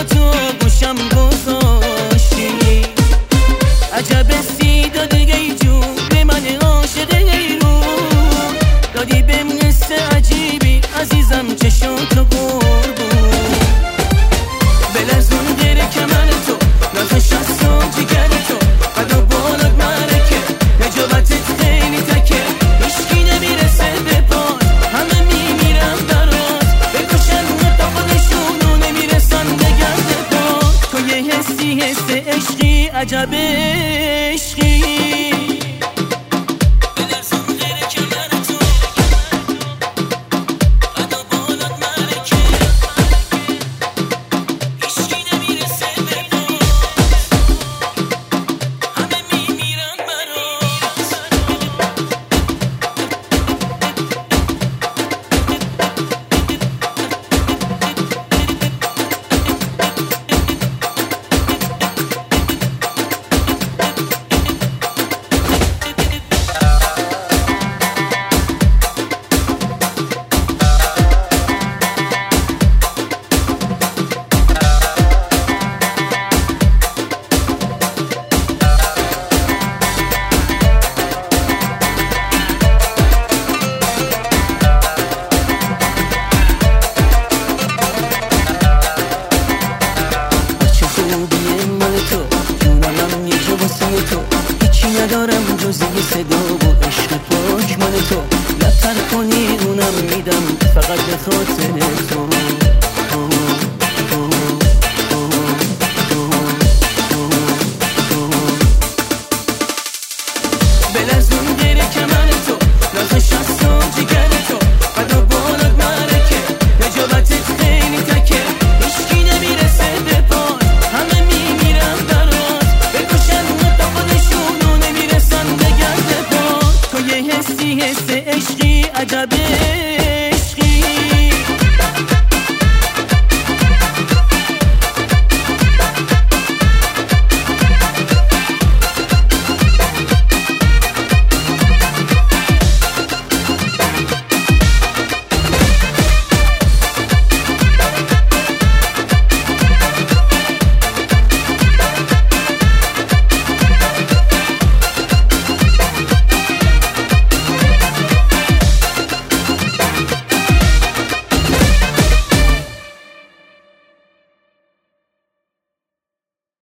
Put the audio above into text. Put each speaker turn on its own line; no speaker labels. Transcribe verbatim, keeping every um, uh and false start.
تو گوشم گذاشتی. عجب سیدا دیگه ای جون به من عاشق ایرون دادی بهم قصه عجیبی عزیزم چشاتو قربون. بلرزون غیر کمر تو نازش از تو جگر تو قد و بالات مرکه نجابتت خیلی تکه هیچکی نمیرسه به پات همه میمیرم برات بکشن تا خودشونو نمیرسن به گرد پات. تو یه حسی حس عشقی عجب عشقی ندارم جز یه صدا و عشق پاک مال تو. لبتر کنی اونم میدم فقط به خاطر تو. بلرزون غیر کمر تو نازش از تو جگر تو قد و بالات مرکه نجابتت خیلی تکه هیچکی نمیرسه به پات همه میمیرم برات بکشن تا خودشونو نمیرسن به گرد پات. تو یه حسی حس عشقی عجبه